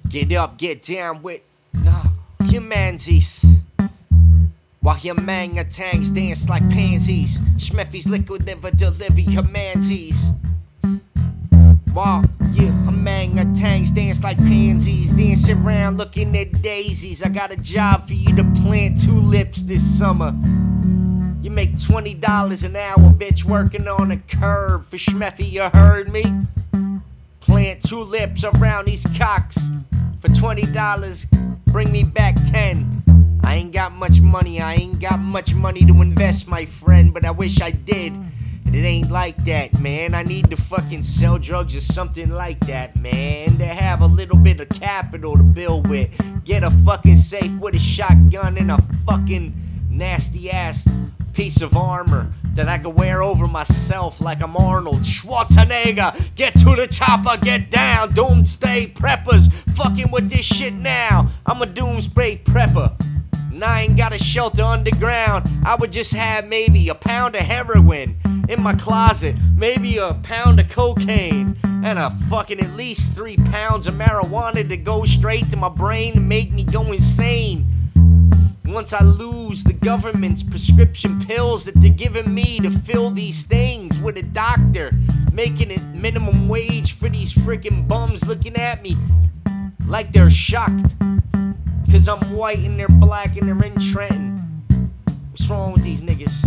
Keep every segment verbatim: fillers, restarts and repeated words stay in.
Get up, get down with uh, humanities. While humangutans dance like pansies, Schmeffy's liquid liver deliver humanities. While you humangutans dance like pansies, dancing around looking at daisies. I got a job for you to plant tulips this summer. You make twenty dollars an hour, bitch, working on a curb for Schmeffy, you heard me? Plant tulips around these cocks for twenty dollars, bring me back ten. I ain't got much money, I ain't got much money to invest, my friend, but I wish I did. And it ain't like that, man. I need to fucking sell drugs or something like that, man. To have a little bit of capital to build with. Get a fucking safe with a shotgun and a fucking nasty ass piece of armor that I can wear over myself like I'm Arnold Schwarzenegger. Get to the chopper, get down. Doomsday preppers, fucking with this shit now. I'm a doomsday prepper. And I ain't got a shelter underground. I would just have maybe a pound of heroin in my closet, maybe a pound of cocaine, and a fucking at least three pounds of marijuana to go straight to my brain and make me go insane. Once I lose the government's prescription pills that they're giving me to fill these things with a doctor, making it minimum wage for these freaking bums looking at me like they're shocked. Cause I'm white and they're black and they're in Trenton. What's wrong with these niggas?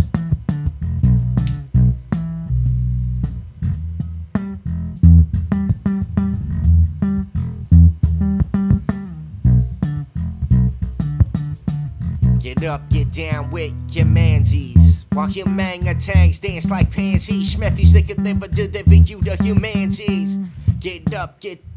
Get up, get down with your mansies. While humangutans dance like pansies, Schmeffy's liquid liver deliver you the humanities. Get up, get